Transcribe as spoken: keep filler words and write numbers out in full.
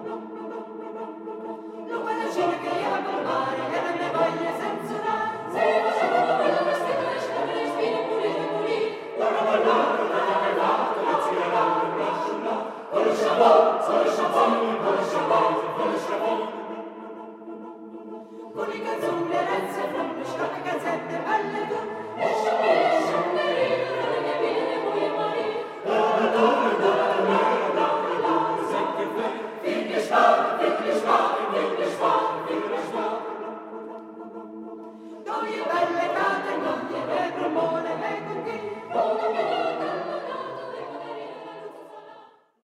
Lungo la cima che ia col mare, e non ne voglia censurare. Se facciamo quello che stiamo lasciando, le spine pulite, pulite. Non lo voglio.